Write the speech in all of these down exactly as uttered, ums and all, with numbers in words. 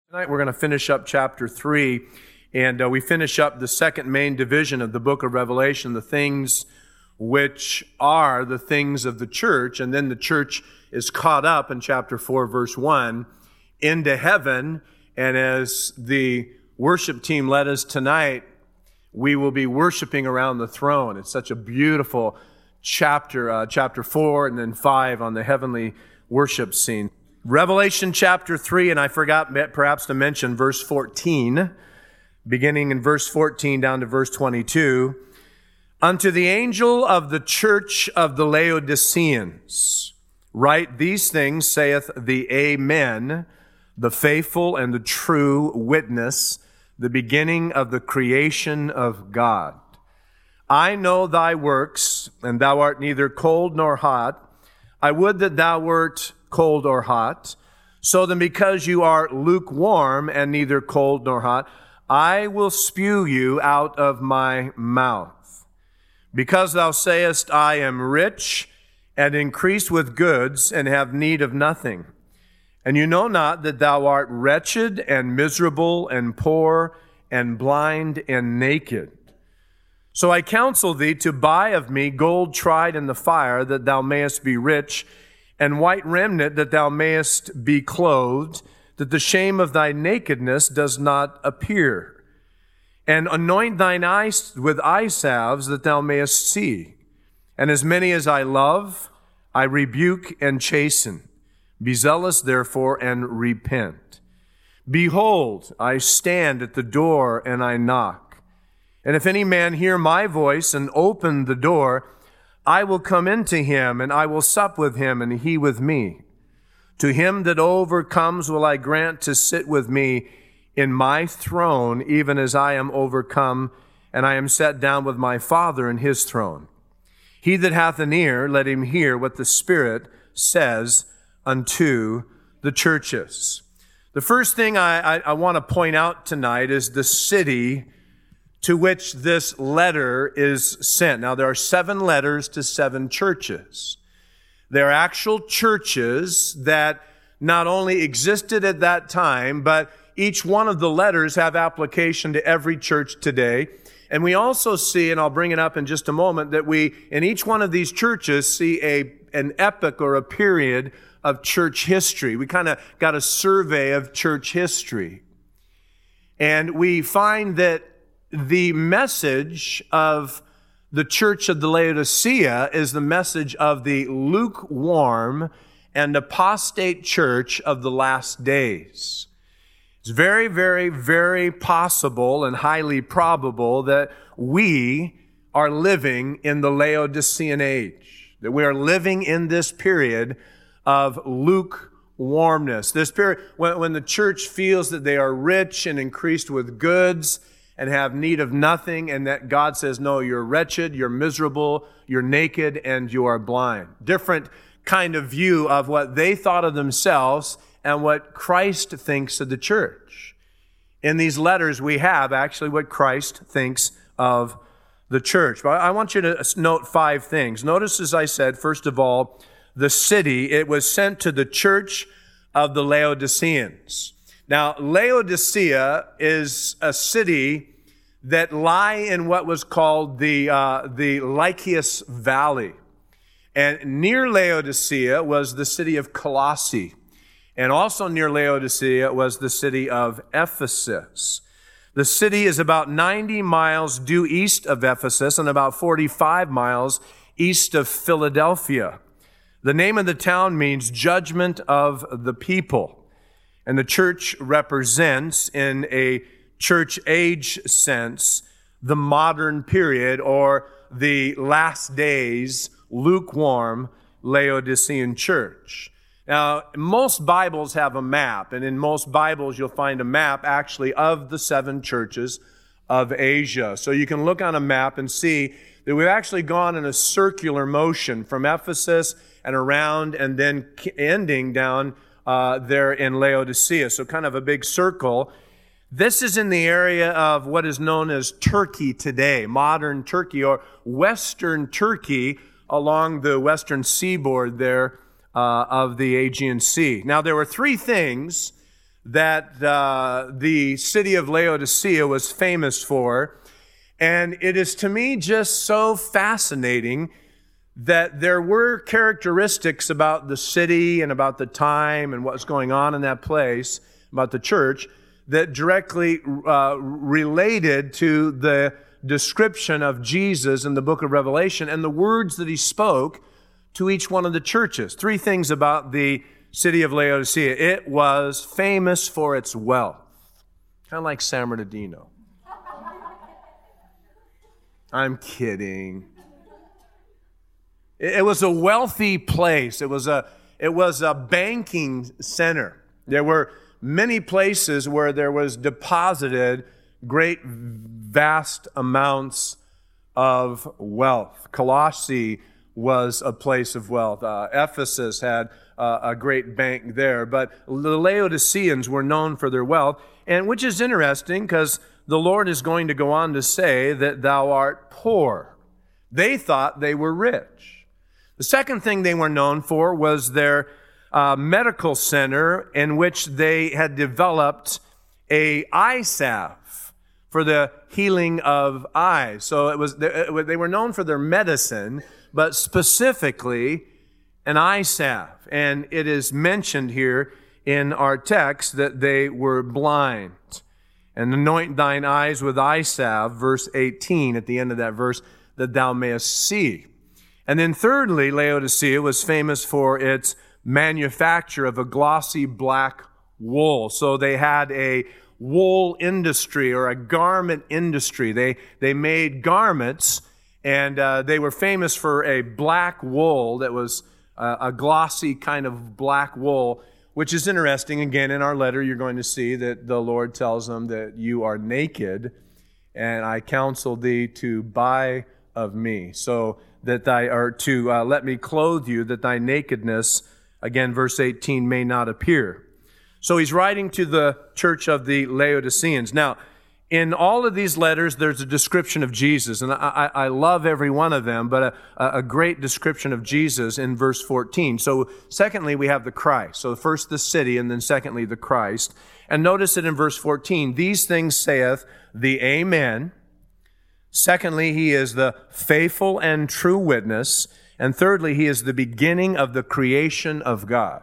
Tonight we're going to finish up chapter three, and uh, we finish up the second main division of the book of Revelation, the things which are the things of the church, and then the church is caught up in chapter four, verse one, into heaven, and as the worship team led us tonight, we will be worshiping around the throne. It's such a beautiful chapter, uh, chapter four, and then five on the heavenly worship scene. Revelation chapter three, and I forgot perhaps to mention verse fourteen, beginning in verse fourteen down to verse twenty-two. Unto the angel of the church of the Laodiceans, write these things, saith the Amen, the faithful and the true witness, the beginning of the creation of God. I know thy works, and thou art neither cold nor hot. I would that thou wert cold or hot. So then because you are lukewarm and neither cold nor hot, I will spew you out of my mouth. Because thou sayest, I am rich and increase with goods and have need of nothing. And you know not that thou art wretched and miserable and poor and blind and naked. So I counsel thee to buy of me gold tried in the fire, that thou mayest be rich, and white raiment, that thou mayest be clothed, that the shame of thy nakedness does not appear. And anoint thine eyes with eye salves, that thou mayest see. And as many as I love, I rebuke and chasten. Be zealous, therefore, and repent. Behold, I stand at the door and I knock. And if any man hear my voice and open the door, I will come into him, and I will sup with him, and he with me. To him that overcomes will I grant to sit with me in my throne, even as I am overcome, and I am set down with my Father in his throne. He that hath an ear, let him hear what the Spirit says unto the churches. The first thing I, I, I want to point out tonight is the city to which this letter is sent. Now, there are seven letters to seven churches. They're actual churches that not only existed at that time, but each one of the letters have application to every church today. And we also see, and I'll bring it up in just a moment, that we, in each one of these churches, see a an epoch or a period of church history. We kind of got a survey of church history. And we find that the message of the church of the Laodicea is the message of the lukewarm and apostate church of the last days. It's very, very, very possible and highly probable that we are living in the Laodicean age, that we are living in this period of lukewarmness. This period when, when the church feels that they are rich and increased with goods and have need of nothing, and that God says, no, you're wretched, you're miserable, you're naked, and you are blind. Different kind of view of what they thought of themselves and what Christ thinks of the church. In these letters, we have actually what Christ thinks of the church. But I want you to note five things. Notice, as I said, first of all, the city. It was sent to the church of the Laodiceans. Now, Laodicea is a city that lie in what was called the uh, the Lycaeus Valley. And near Laodicea was the city of Colossae. And also near Laodicea was the city of Ephesus. The city is about ninety miles due east of Ephesus and about forty-five miles east of Philadelphia. The name of the town means judgment of the people. And the church represents, in a church age sense, the modern period or the last days, lukewarm Laodicean church. Now, most Bibles have a map, and in most Bibles you'll find a map actually of the seven churches of Asia. So you can look on a map and see that we've actually gone in a circular motion from Ephesus and around and then ending down Uh, there in Laodicea, so kind of a big circle. This is in the area of what is known as Turkey today, modern Turkey or Western Turkey along the western seaboard there uh, of the Aegean Sea. Now, there were three things that uh, the city of Laodicea was famous for. And it is to me just so fascinating that there were characteristics about the city and about the time and what's going on in that place, about the church, that directly uh, related to the description of Jesus in the book of Revelation and the words that he spoke to each one of the churches. Three things about the city of Laodicea. It was famous for its wealth. Kind of like San Bernardino. I'm kidding. It was a wealthy place. It was a, it was a banking center. There were many places where there was deposited great, vast amounts of wealth. Colossae was a place of wealth. Uh, Ephesus had uh, a great bank there. But the Laodiceans were known for their wealth, and which is interesting because the Lord is going to go on to say that thou art poor. They thought they were rich. The second thing they were known for was their uh, medical center, in which they had developed a eye salve for the healing of eyes. So it was they were known for their medicine, but specifically an eye salve. And it is mentioned here in our text that they were blind. And anoint thine eyes with eye salve, verse eighteen, at the end of that verse, that thou mayest see. And then thirdly, Laodicea was famous for its manufacture of a glossy black wool. So they had a wool industry or a garment industry. They, they made garments, and uh, they were famous for a black wool that was uh, a glossy kind of black wool, which is interesting. Again, in our letter, you're going to see that the Lord tells them that you are naked, and I counsel thee to buy of me. So that thy, or to uh, let me clothe you, that thy nakedness, again, verse eighteen, may not appear. So he's writing to the church of the Laodiceans. Now, in all of these letters, there's a description of Jesus, and I, I love every one of them, but a, a great description of Jesus in verse fourteen. So secondly, we have the Christ. So first the city, and then secondly the Christ. And notice it in verse fourteen, these things saith the Amen. Secondly, he is the faithful and true witness. And thirdly, he is the beginning of the creation of God.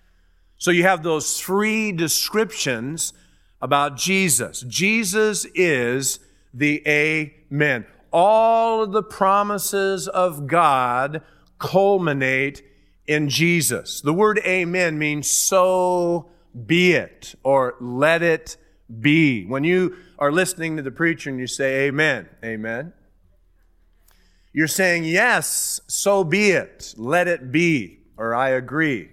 So you have those three descriptions about Jesus. Jesus is the Amen. All of the promises of God culminate in Jesus. The word Amen means so be it, or let it be. When you are listening to the preacher and you say amen, amen, you're saying yes, so be it, let it be, or I agree.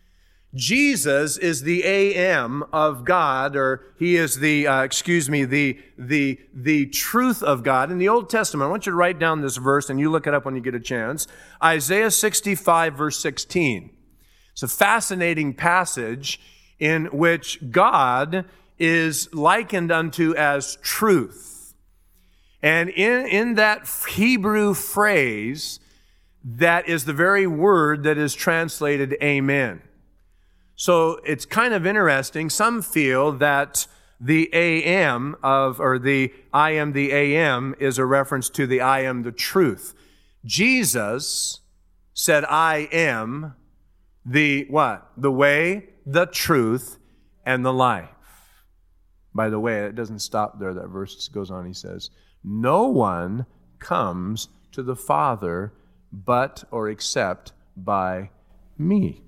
Jesus is the A M of God, or he is the, uh, excuse me, the, the, the truth of God. In the Old Testament, I want you to write down this verse, and you look it up when you get a chance. Isaiah sixty-five, verse sixteen. It's a fascinating passage in which God is likened unto as truth. And in, in that Hebrew phrase, that is the very word that is translated amen. So it's kind of interesting. Some feel that the A M of, or the I am the A M is a reference to the I am the truth. Jesus said, I am the what? The way, the truth, and the life. By the way, it doesn't stop there. That verse goes on. He says, no one comes to the Father but or except by me.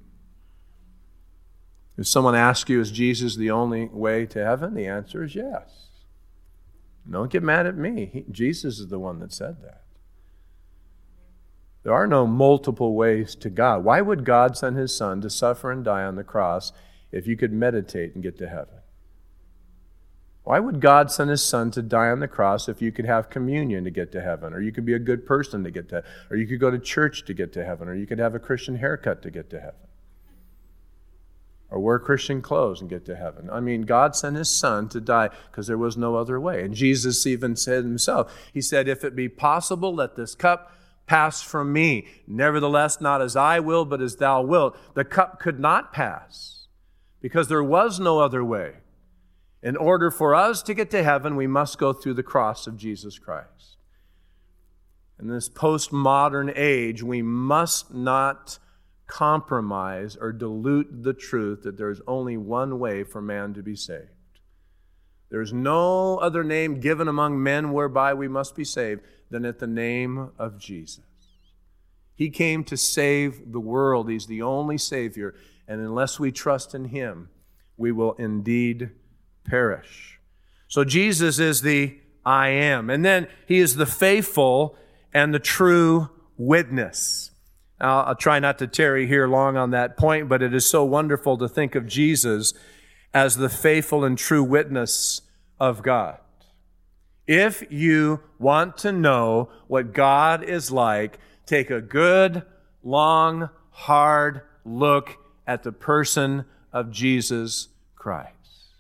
If someone asks you, is Jesus the only way to heaven? The answer is yes. Don't get mad at me. He, Jesus is the one that said that. There are no multiple ways to God. Why would God send his Son to suffer and die on the cross if you could meditate and get to heaven? Why would God send his Son to die on the cross if you could have communion to get to heaven, or you could be a good person to get to heaven, or you could go to church to get to heaven, or you could have a Christian haircut to get to heaven, or wear Christian clothes and get to heaven? I mean, God sent his Son to die because there was no other way. And Jesus even said himself, he said, if it be possible, let this cup pass from me. Nevertheless, not as I will, but as thou wilt. The cup could not pass because there was no other way. In order for us to get to heaven, we must go through the cross of Jesus Christ. In this postmodern age, we must not compromise or dilute the truth that there is only one way for man to be saved. There is no other name given among men whereby we must be saved than at the name of Jesus. He came to save the world. He's the only Savior. And unless we trust in Him, we will indeed perish. So Jesus is the I am. And then He is the faithful and the true witness. Now, I'll try not to tarry here long on that point, but it is so wonderful to think of Jesus as the faithful and true witness of God. If you want to know what God is like, take a good, long, hard look at the person of Jesus Christ.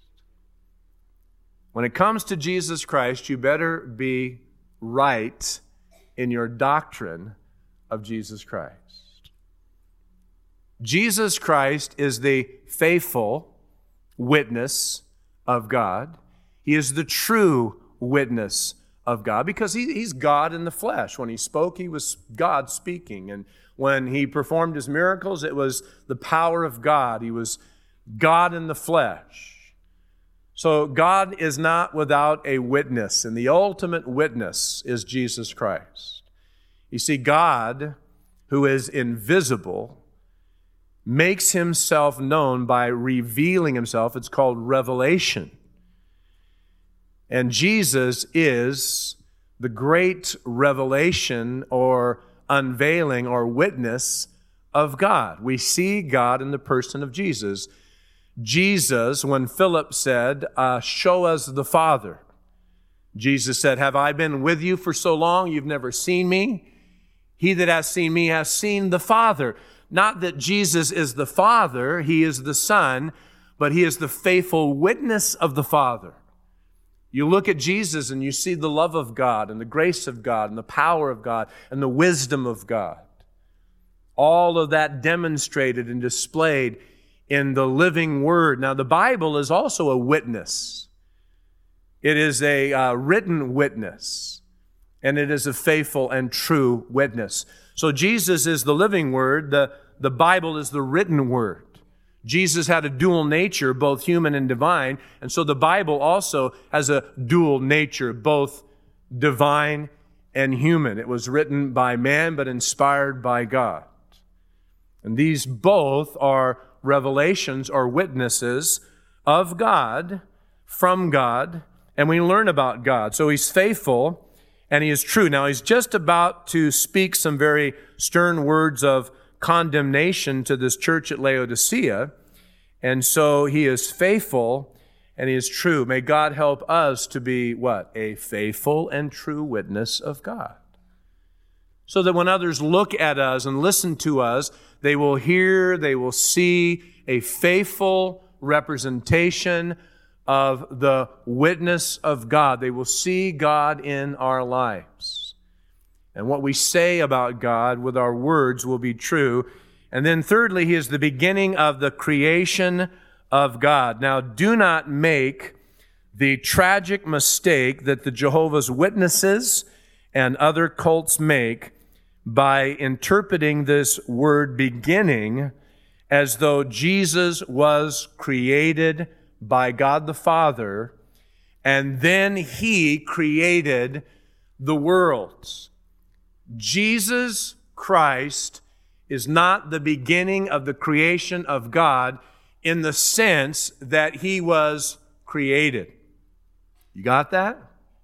When it comes to Jesus Christ, you better be right in your doctrine of Jesus Christ. Jesus Christ is the faithful witness of God. He is the true witness of God because he, He's God in the flesh. When He spoke, He was God speaking. And when He performed His miracles, it was the power of God. He was God in the flesh. So God is not without a witness, and the ultimate witness is Jesus Christ. You see, God, who is invisible, makes Himself known by revealing Himself. It's called revelation. And Jesus is the great revelation or unveiling or witness of God. We see God in the person of Jesus. Jesus, when Philip said, uh, show us the Father, Jesus said, have I been with you for so long, you've never seen me? He that has seen me has seen the Father. Not that Jesus is the Father, He is the Son, but He is the faithful witness of the Father. You look at Jesus and you see the love of God and the grace of God and the power of God and the wisdom of God. All of that demonstrated and displayed in the living Word. Now, the Bible is also a witness. It is a uh, written witness, and it is a faithful and true witness. So Jesus is the living Word. The, the Bible is the written Word. Jesus had a dual nature, both human and divine, and so the Bible also has a dual nature, both divine and human. It was written by man, but inspired by God. And these both are revelations or witnesses of God, from God, and we learn about God. So He's faithful and He is true. Now, He's just about to speak some very stern words of condemnation to this church at Laodicea. And so He is faithful and He is true. May God help us to be what? A faithful and true witness of God. So that when others look at us and listen to us, they will hear, they will see a faithful representation of the witness of God. They will see God in our lives. And what we say about God with our words will be true. And then thirdly, He is the beginning of the creation of God. Now, do not make the tragic mistake that the Jehovah's Witnesses and other cults make by interpreting this word beginning as though Jesus was created by God the Father, and then He created the worlds. Jesus Christ is not the beginning of the creation of God in the sense that He was created. You got that?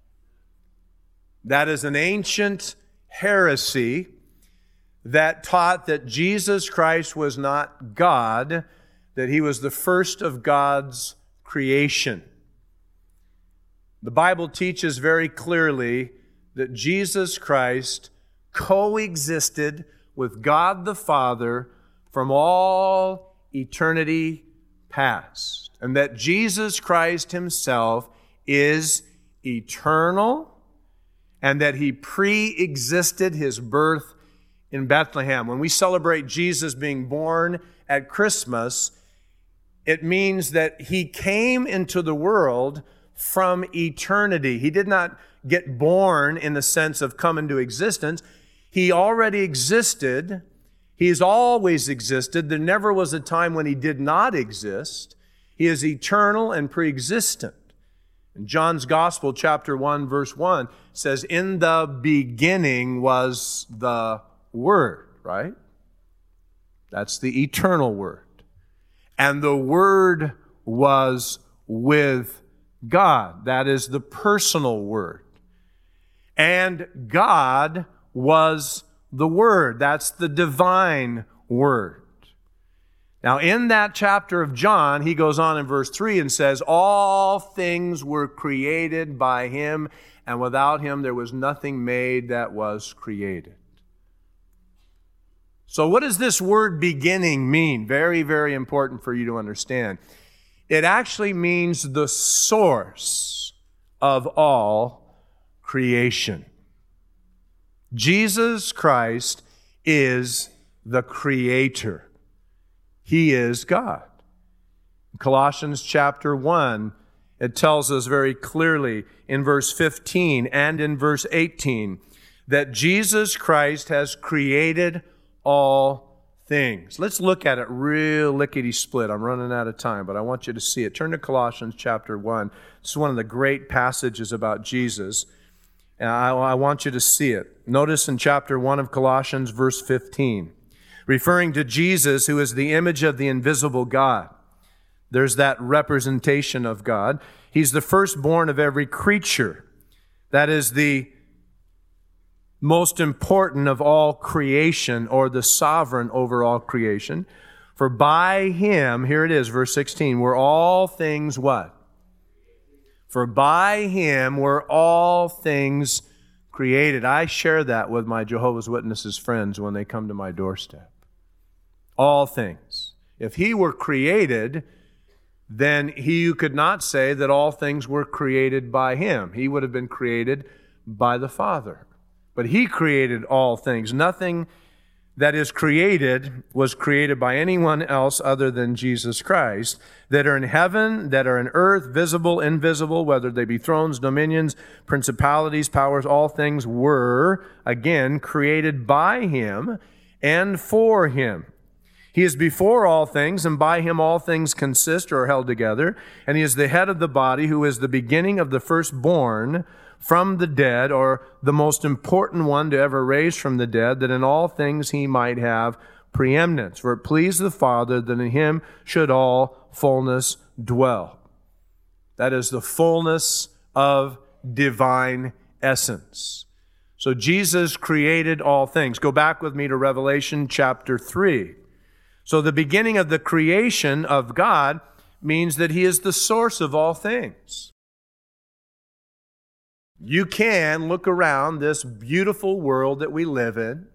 That is an ancient heresy that taught that Jesus Christ was not God, that He was the first of God's creation. The Bible teaches very clearly that Jesus Christ coexisted with God the Father from all eternity past, and that Jesus Christ Himself is eternal, and that He pre-existed His birth in Bethlehem. When we celebrate Jesus being born at Christmas, It means that he came into the world from eternity. He did not get born in the sense of come into existence. He already existed. He's always existed. There never was a time when he did not exist. He is eternal and pre-existent. In John's Gospel, chapter one, verse one, says, in the beginning was the Word, right? That's the eternal Word. And the Word was with God. That is the personal Word. And God was the Word. That's the divine Word. Now, in that chapter of John, he goes on in verse three and says, all things were created by him, and without him there was nothing made that was created. So what does this word beginning mean? Very, very important for you to understand. It actually means the source of all creation. Jesus Christ is the Creator. He is God. In Colossians chapter one, it tells us very clearly in verse fifteen and in verse eighteen that Jesus Christ has created all things. Let's look at it real lickety-split. I'm running out of time, but I want you to see it. Turn to Colossians chapter one. This is one of the great passages about Jesus, and I, I want you to see it. Notice in chapter one of Colossians, verse fifteen, referring to Jesus, who is the image of the invisible God. There's that representation of God. He's the firstborn of every creature. That is the most important of all creation, or the sovereign over all creation. For by him, here it is, verse sixteen, were all things what? For by him were all things created. I share that with my Jehovah's Witnesses friends when they come to my doorstep. All things. If he were created, then he could not say that all things were created by him. He would have been created by the Father. But he created all things. Nothing that is created was created by anyone else other than Jesus Christ, that are in heaven, that are in earth, visible, invisible, whether they be thrones, dominions, principalities, powers, all things were, again, created by him and for him. He is before all things, and by him all things consist or are held together. And he is the head of the body, who is the beginning of the firstborn from the dead, or the most important one to ever raise from the dead, that in all things he might have preeminence. For it pleased the Father that in him should all fullness dwell. That is the fullness of divine essence. So Jesus created all things. Go back with me to Revelation chapter three. So the beginning of the creation of God means that he is the source of all things. You can look around this beautiful world that we live in,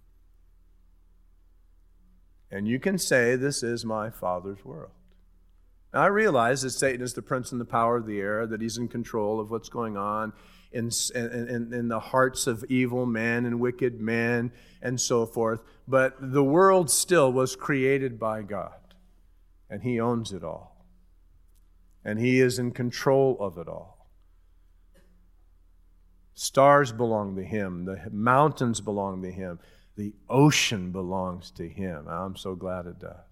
and you can say, this is my Father's world. Now, I realize that Satan is the prince and the power of the air, that he's in control of what's going on in, in, in the hearts of evil men and wicked men and so forth. But the world still was created by God, and he owns it all. And he is in control of it all. Stars belong to him. The mountains belong to him. The ocean belongs to him. I'm so glad it does.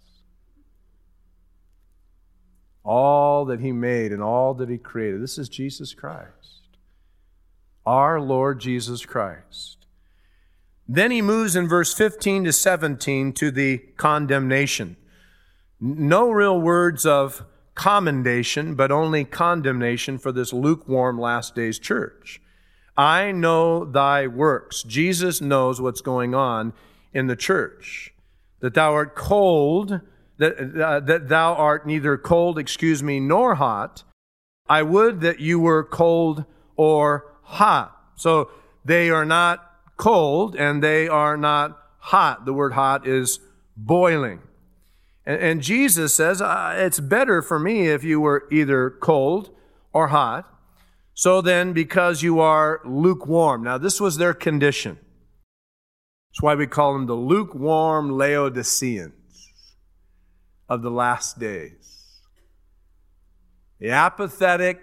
All that he made and all that he created. This is Jesus Christ. Our Lord Jesus Christ. Then he moves in verse fifteen to seventeen to the condemnation. No real words of commendation, but only condemnation for this lukewarm last days church. I know thy works. Jesus knows what's going on in the church. That thou art cold, that, uh, that thou art neither cold, excuse me, nor hot. I would that you were cold or hot. So they are not cold and they are not hot. The word hot is boiling. And, and Jesus says, uh, it's better for me if you were either cold or hot. So then, because you are lukewarm. Now, this was their condition. That's why we call them the lukewarm Laodiceans of the last days. The apathetic,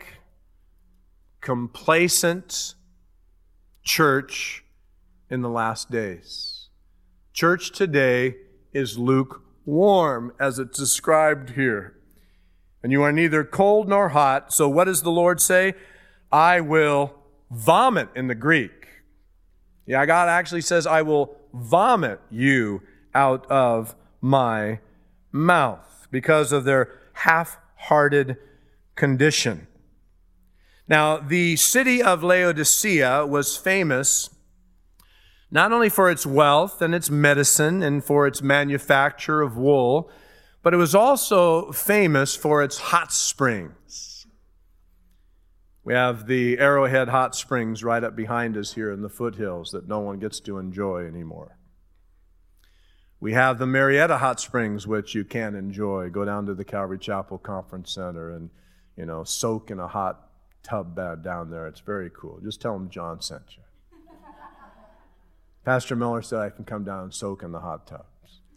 complacent church in the last days. Church today is lukewarm, as it's described here. And you are neither cold nor hot. So what does the Lord say? I will vomit in the Greek. Yeah, God actually says, I will vomit you out of my mouth because of their half-hearted condition. Now, the city of Laodicea was famous not only for its wealth and its medicine and for its manufacture of wool, but it was also famous for its hot springs. We have the Arrowhead Hot Springs right up behind us here in the foothills that no one gets to enjoy anymore. We have the Marietta Hot Springs, which you can enjoy. Go down to the Calvary Chapel Conference Center and, you know, soak in a hot tub bed down there. It's very cool. Just tell them John sent you. Pastor Miller said I can come down and soak in the hot tubs.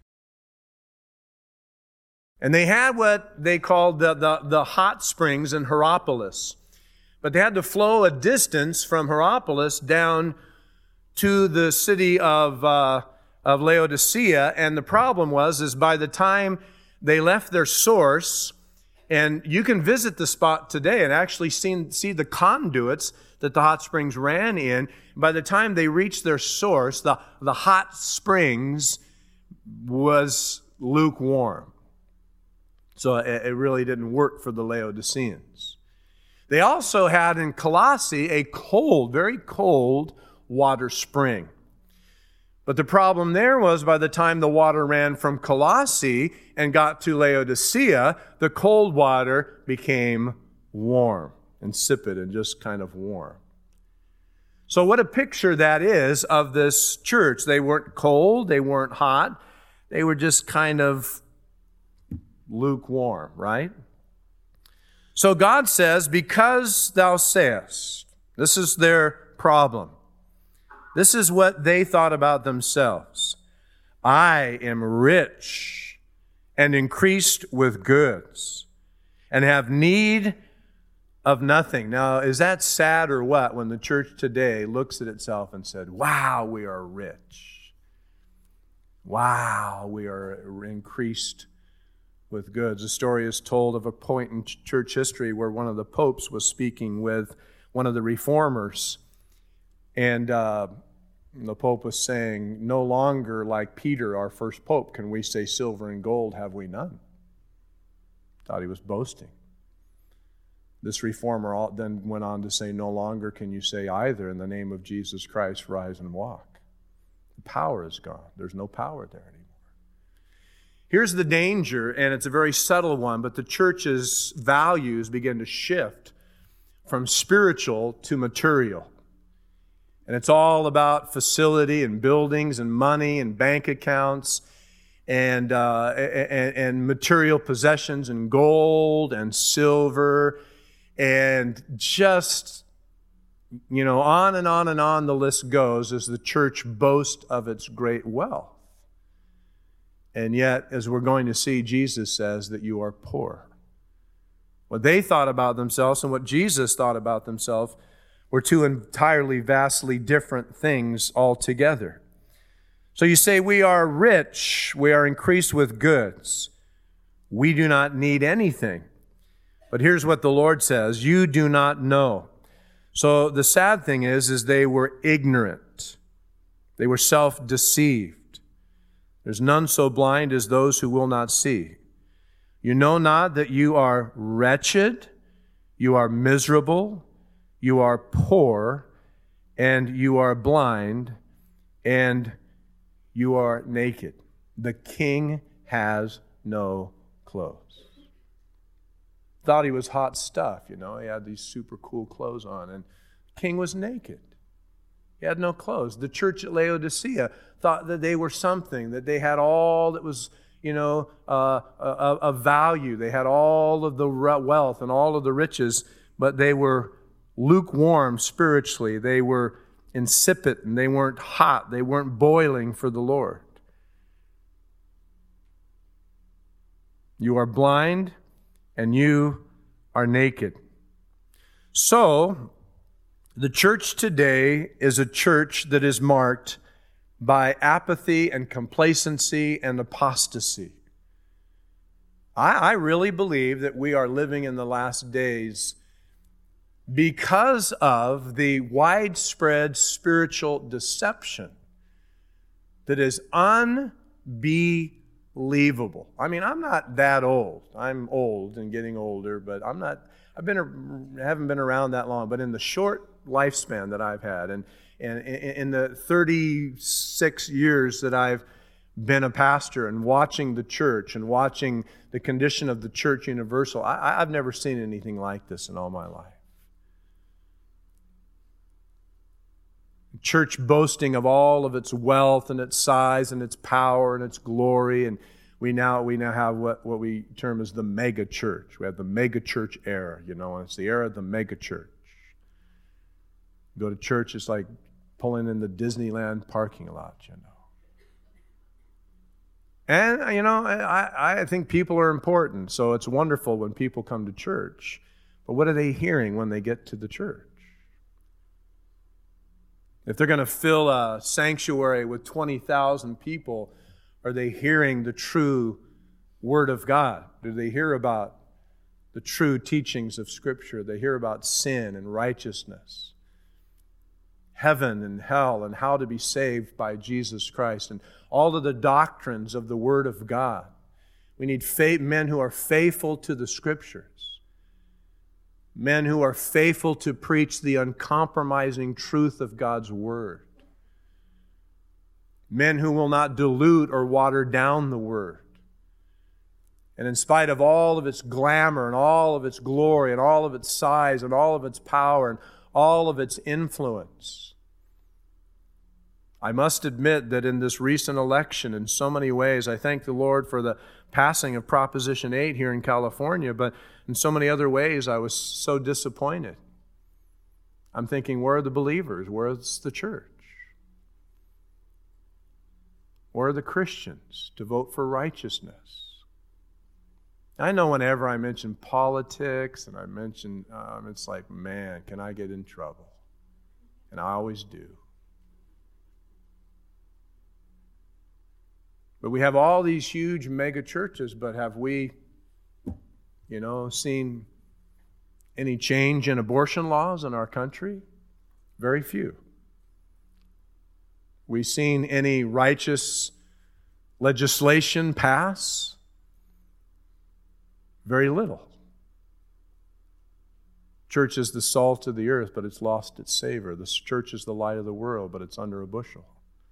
And they had what they called the, the, the hot springs in Hierapolis. But they had to flow a distance from Hierapolis down to the city of, uh, of Laodicea. And the problem was, is by the time they left their source, and you can visit the spot today and actually see, see the conduits that the hot springs ran in. By the time they reached their source, the, the hot springs was lukewarm. So it, it really didn't work for the Laodiceans. They also had in Colossae a cold, very cold water spring. But the problem there was by the time the water ran from Colossae and got to Laodicea, the cold water became warm, insipid and just kind of warm. So what a picture that is of this church. They weren't cold, they weren't hot, they were just kind of lukewarm, right? So God says, because thou sayest, this is their problem. This is what they thought about themselves. I am rich and increased with goods and have need of nothing. Now, is that sad or what when the church today looks at itself and said, wow, we are rich. Wow, we are increased with goods. A story is told of a point in church history where one of the popes was speaking with one of the reformers. And uh, the Pope was saying, no longer like Peter, our first Pope, can we say silver and gold have we none. Thought he was boasting. This reformer then went on to say, no longer can you say either in the name of Jesus Christ, rise and walk. The power is gone. There's no power there anymore. Here's the danger, and it's a very subtle one, but the church's values begin to shift from spiritual to material. And it's all about facility and buildings and money and bank accounts and, uh, and, and material possessions and gold and silver and just, you know, on and on and on the list goes as the church boasts of its great wealth. And yet, as we're going to see, Jesus says that you are poor. What they thought about themselves and what Jesus thought about themselves were two entirely, vastly different things altogether. So you say, we are rich, we are increased with goods. We do not need anything. But here's what the Lord says, you do not know. So the sad thing is, is they were ignorant. They were self-deceived. There's none so blind as those who will not see. You know not that you are wretched, you are miserable, you are poor, and you are blind, and you are naked. The king has no clothes. Thought he was hot stuff, you know. He had these super cool clothes on, and the king was naked. He had no clothes. The church at Laodicea thought that they were something, that they had all that was, you know, uh, of, of value. They had all of the wealth and all of the riches, but they were lukewarm spiritually. They were insipid, and they weren't hot. They weren't boiling for the Lord. You are blind, and you are naked. So, the church today is a church that is marked by apathy and complacency and apostasy. I, I really believe that we are living in the last days because of the widespread spiritual deception that is unbelievable. I mean, I'm not that old. I'm old and getting older, but I'm not, I've been, haven't been around that long. But in the short lifespan that I've had, and, and in the thirty-six years that I've been a pastor and watching the church and watching the condition of the church universal, I, I've never seen anything like this in all my life. Church boasting of all of its wealth and its size and its power and its glory, and we now we now have what, what we term as the mega church. We have the mega church era, you know, and it's the era of the mega church. Go to church, it's like pulling in the Disneyland parking lot, you know. And, you know, I, I think people are important, so it's wonderful when people come to church. But what are they hearing when they get to the church? If they're going to fill a sanctuary with twenty thousand people, are they hearing the true Word of God? Do they hear about the true teachings of Scripture? They hear about sin and righteousness, heaven and hell, and how to be saved by Jesus Christ, and all of the doctrines of the Word of God. We need faith, men who are faithful to the Scriptures. Men who are faithful to preach the uncompromising truth of God's Word. Men who will not dilute or water down the Word. And in spite of all of its glamour and all of its glory and all of its size and all of its power and all of its influence, I must admit that in this recent election, in so many ways, I thank the Lord for the passing of Proposition eight here in California, but in so many other ways, I was so disappointed. I'm thinking, where are the believers? Where's the church? Where are the Christians to vote for righteousness? I know whenever I mention politics and I mention, um, it's like, man, can I get in trouble? And I always do. But we have all these huge mega churches, but have we, you know, seen any change in abortion laws in our country? Very few. We've seen any righteous legislation pass? Very little. Church is the salt of the earth, but it's lost its savor. The church is the light of the world, but it's under a bushel.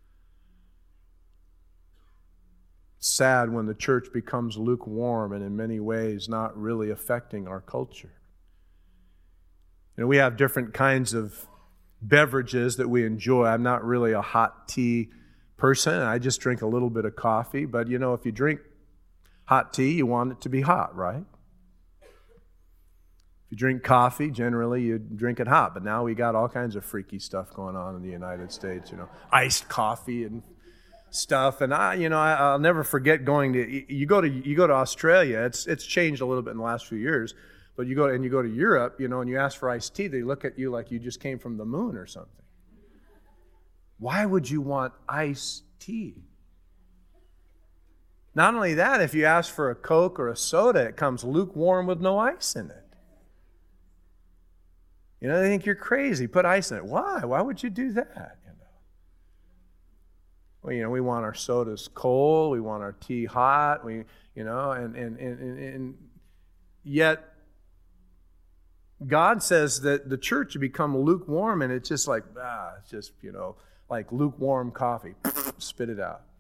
Sad when the church becomes lukewarm and in many ways not really affecting our culture. You know, we have different kinds of beverages that we enjoy. I'm not really a hot tea person. I just drink a little bit of coffee. But, you know, if you drink hot tea, you want it to be hot, right? If you drink coffee, generally you drink it hot. But now we got all kinds of freaky stuff going on in the United States, you know, iced coffee and stuff. And I, you know, I, I'll never forget going to, you go to, you go to Australia. It's it's changed a little bit in the last few years. But you go and you go to Europe, you know, and you ask for iced tea, they look at you like you just came from the moon or something. Why would you want iced tea? Not only that, if you ask for a Coke or a soda, it comes lukewarm with no ice in it. You know, they think you're crazy. Put ice in it. Why? Why would you do that? You know? Well, you know, we want our sodas cold. We want our tea hot. We, you know, and and and, and yet God says that the church should become lukewarm, and it's just like, ah, it's just, you know, like lukewarm coffee. Spit it out.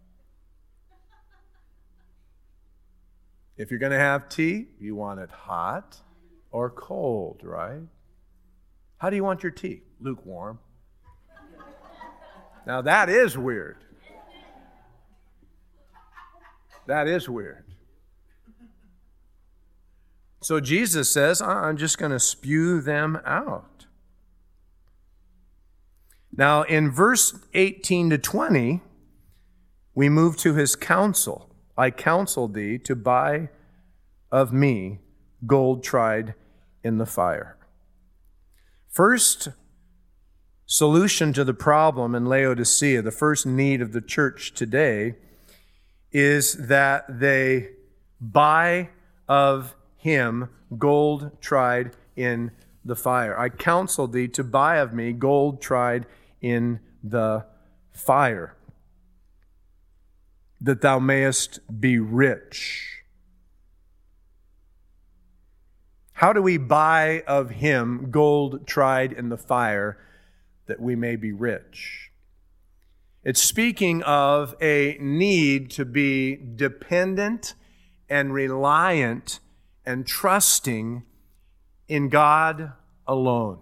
If you're going to have tea, you want it hot or cold, right? How do you want your tea? Lukewarm. Now that is weird. That is weird. So Jesus says, I'm just going to spew them out. Now in verse eighteen to twenty, we move to his counsel. I counsel thee to buy of me gold tried in the fire. First solution to the problem in Laodicea, the first need of the church today, is that they buy of him gold tried in the fire. I counsel thee to buy of me gold tried in the fire, that thou mayest be rich. How do we buy of him gold tried in the fire that we may be rich? It's speaking of a need to be dependent and reliant and trusting in God alone.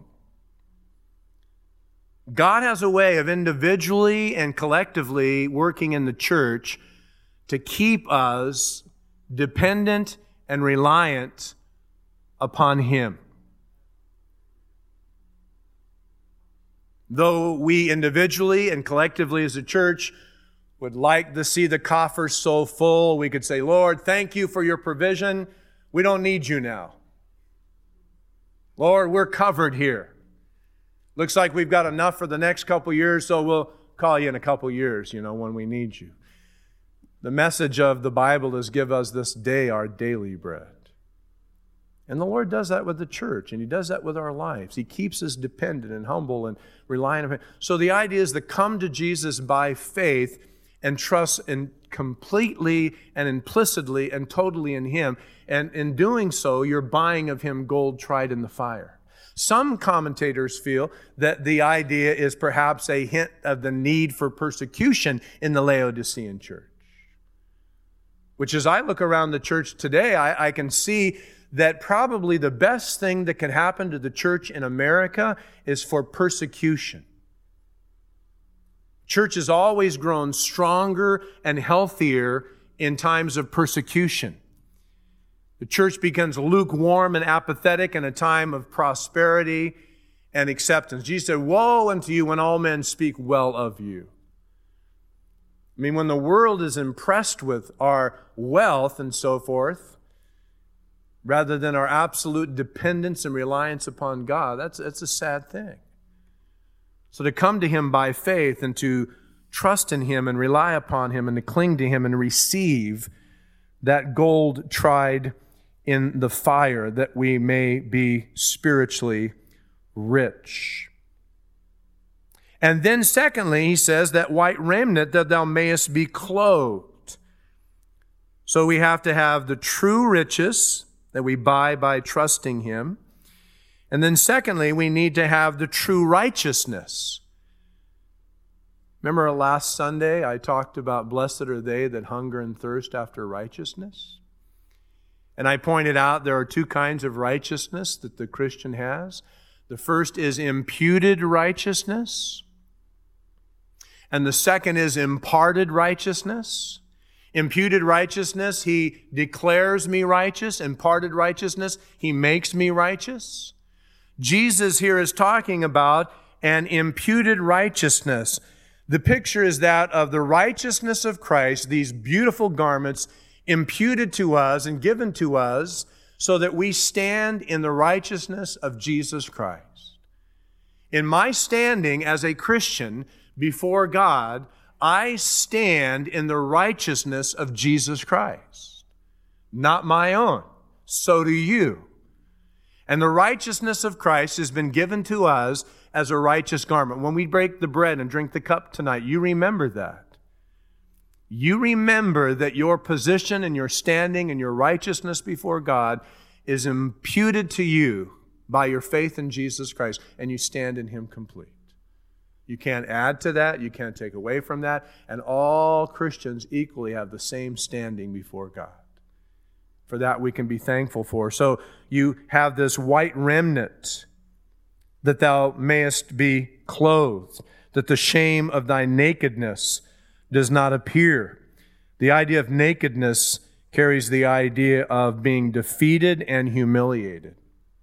God has a way of individually and collectively working in the church to keep us dependent and reliant upon him. Though we individually and collectively as a church would like to see the coffers so full, we could say, Lord, thank you for your provision. We don't need you now. Lord, we're covered here. Looks like we've got enough for the next couple years, so we'll call you in a couple years, you know, when we need you. The message of the Bible is, give us this day our daily bread. And the Lord does that with the church, and he does that with our lives. He keeps us dependent and humble and reliant on him. So the idea is to come to Jesus by faith and trust in completely and implicitly and totally in him. And in doing so, you're buying of him gold tried in the fire. Some commentators feel that the idea is perhaps a hint of the need for persecution in the Laodicean church. Which, as I look around the church today, I, I can see that probably the best thing that can happen to the church in America is for persecution. Church has always grown stronger and healthier in times of persecution. The church becomes lukewarm and apathetic in a time of prosperity and acceptance. Jesus said, woe unto you when all men speak well of you. I mean, when the world is impressed with our wealth and so forth, rather than our absolute dependence and reliance upon God, that's, that's a sad thing. So to come to him by faith and to trust in him and rely upon him and to cling to him and receive that gold tried in the fire, that we may be spiritually rich. And then secondly, he says, that white raiment that thou mayest be clothed. So we have to have the true riches that we buy by trusting him. And then secondly, we need to have the true righteousness. Remember last Sunday I talked about blessed are they that hunger and thirst after righteousness? And I pointed out there are two kinds of righteousness that the Christian has. The first is imputed righteousness. And the second is imparted righteousness. Imputed righteousness, he declares me righteous. Imparted righteousness, he makes me righteous. Jesus here is talking about an imputed righteousness. The picture is that of the righteousness of Christ, these beautiful garments imputed to us and given to us so that we stand in the righteousness of Jesus Christ. In my standing as a Christian before God, I stand in the righteousness of Jesus Christ, not my own. So do you. And the righteousness of Christ has been given to us as a righteous garment. When we break the bread and drink the cup tonight, you remember that. You remember that your position and your standing and your righteousness before God is imputed to you by your faith in Jesus Christ, and you stand in him complete. You can't add to that, you can't take away from that, and all Christians equally have the same standing before God. For that we can be thankful for. So you have this white remnant, that thou mayest be clothed, that the shame of thy nakedness does not appear. The idea of nakedness carries the idea of being defeated and humiliated.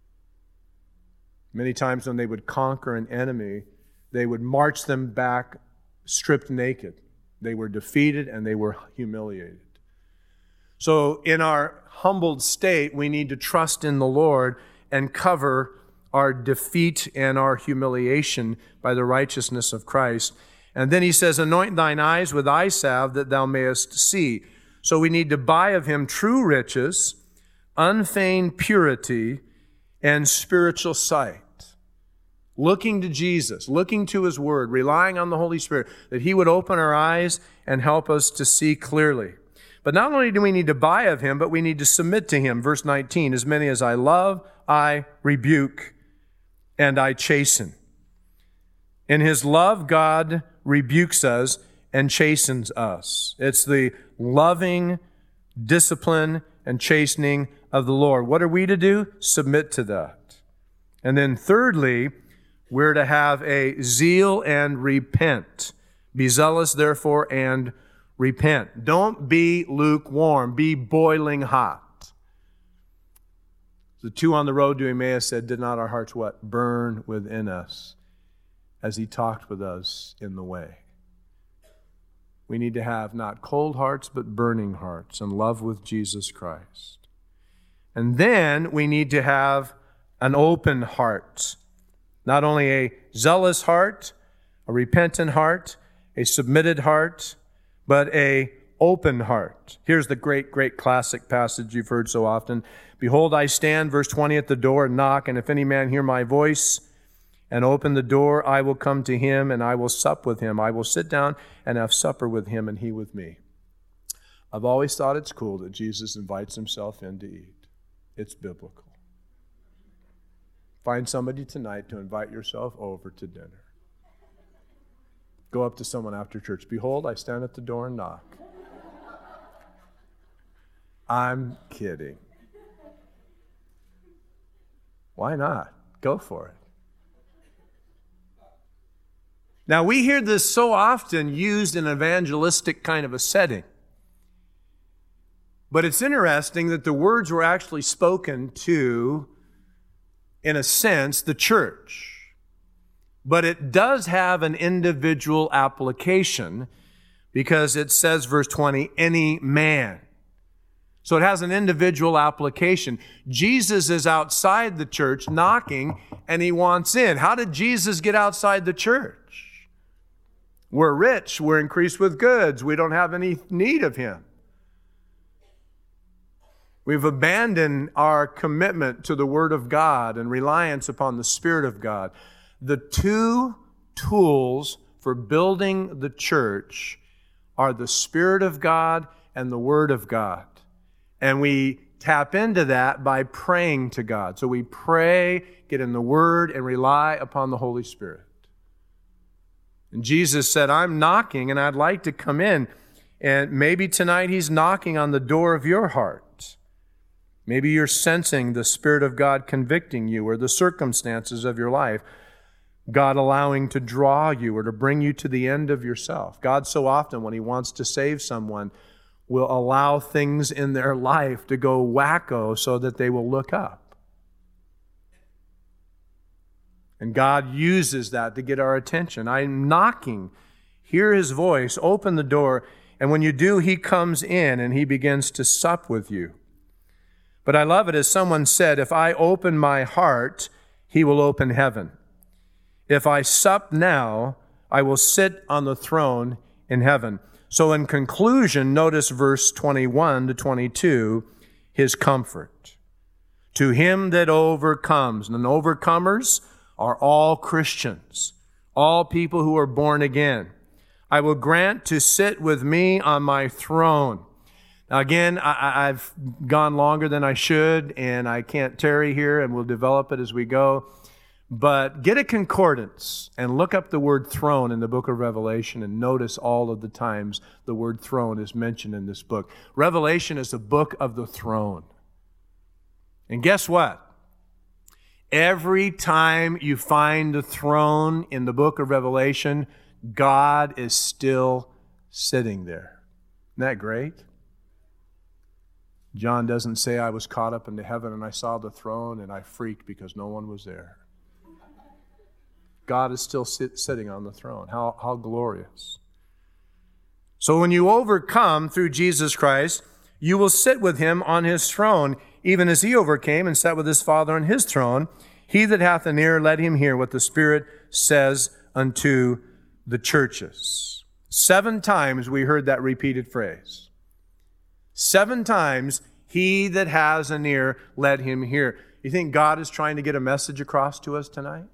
Many times when they would conquer an enemy, they would march them back stripped naked. They were defeated and they were humiliated. So in our humbled state, we need to trust in the Lord and cover our defeat and our humiliation by the righteousness of Christ. And then he says, anoint thine eyes with eye salve that thou mayest see. So we need to buy of him true riches, unfeigned purity, and spiritual sight. Looking to Jesus, looking to his word, relying on the Holy Spirit, that he would open our eyes and help us to see clearly. But not only do we need to buy of him, but we need to submit to him. Verse nineteen, as many as I love, I rebuke and I chasten. In his love, God rebukes us and chastens us. It's the loving discipline and chastening of the Lord. What are we to do? Submit to that. And then thirdly, we're to have a zeal and repent. Be zealous, therefore, and repent. Don't be lukewarm. Be boiling hot. The two on the road to Emmaus said, did not our hearts what? Burn within us as he talked with us in the way. We need to have not cold hearts, but burning hearts and love with Jesus Christ. And then we need to have an open heart. Not only a zealous heart, a repentant heart, a submitted heart, but a open heart. Here's the great, great classic passage you've heard so often. Behold, I stand, verse twenty, at the door and knock, and if any man hear my voice and open the door, I will come to him and I will sup with him. I will sit down and have supper with him and he with me. I've always thought it's cool that Jesus invites himself in to eat. It's biblical. Find somebody tonight to invite yourself over to dinner. Go up to someone after church. Behold, I stand at the door and knock. I'm kidding. Why not? Go for it. Now, we hear this so often used in an evangelistic kind of a setting. But it's interesting that the words were actually spoken to, in a sense, the church. But it does have an individual application because it says, verse twenty, any man. So it has an individual application. Jesus is outside the church knocking and he wants in. How did Jesus get outside the church? We're rich. We're increased with goods. We don't have any need of him. We've abandoned our commitment to the Word of God and reliance upon the Spirit of God. The two tools for building the church are the Spirit of God and the Word of God. And we tap into that by praying to God. So we pray, get in the Word, and rely upon the Holy Spirit. And Jesus said, I'm knocking and I'd like to come in. And maybe tonight he's knocking on the door of your heart. Maybe you're sensing the Spirit of God convicting you, or the circumstances of your life, God allowing to draw you or to bring you to the end of yourself. God so often, when he wants to save someone, will allow things in their life to go wacko so that they will look up. And God uses that to get our attention. I'm knocking. Hear his voice. Open the door. And when you do, he comes in and he begins to sup with you. But I love it, as someone said, if I open my heart, he will open heaven. If I sup now, I will sit on the throne in heaven. So in conclusion, notice verse twenty-one to twenty-two, his comfort. To him that overcomes, and overcomers are all Christians, all people who are born again. I will grant to sit with me on my throne. Now again, I, I've gone longer than I should, and I can't tarry here, and we'll develop it as we go. But get a concordance and look up the word throne in the book of Revelation and notice all of the times the word throne is mentioned in this book. Revelation is the book of the throne. And guess what? Every time you find the throne in the book of Revelation, God is still sitting there. Isn't that great? John doesn't say, I was caught up into heaven and I saw the throne and I freaked because no one was there. God is still sit, sitting on the throne. How, how glorious. So when you overcome through Jesus Christ, you will sit with him on his throne. even as he overcame and sat with his Father on his throne. He that hath an ear, let him hear what the Spirit says unto the churches. Seven times we heard that repeated phrase. Seven times, he that has an ear, let him hear. You think God is trying to get a message across to us tonight?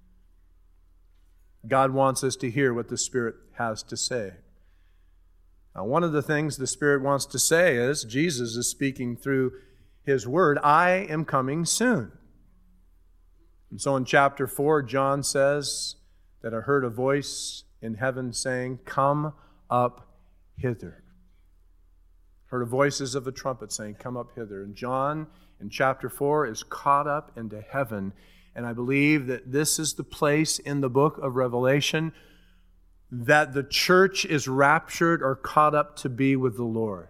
God wants us to hear what the Spirit has to say. Now, one of the things the Spirit wants to say is, Jesus is speaking through His Word, I am coming soon. And so in chapter four, John says that I heard a voice in heaven saying, come up hither. Heard the voices of a trumpet saying, come up hither. And John in chapter four is caught up into heaven. And I believe that this is the place in the book of Revelation that the church is raptured or caught up to be with the Lord.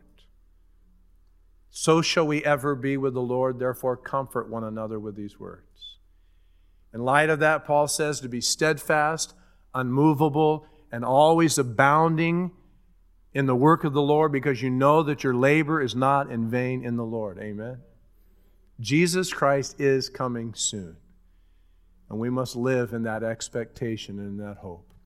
So shall we ever be with the Lord, therefore comfort one another with these words. In light of that, Paul says to be steadfast, unmovable, and always abounding in the work of the Lord, because you know that your labor is not in vain in the Lord. Amen. Jesus Christ is coming soon. And we must live in that expectation and in that hope.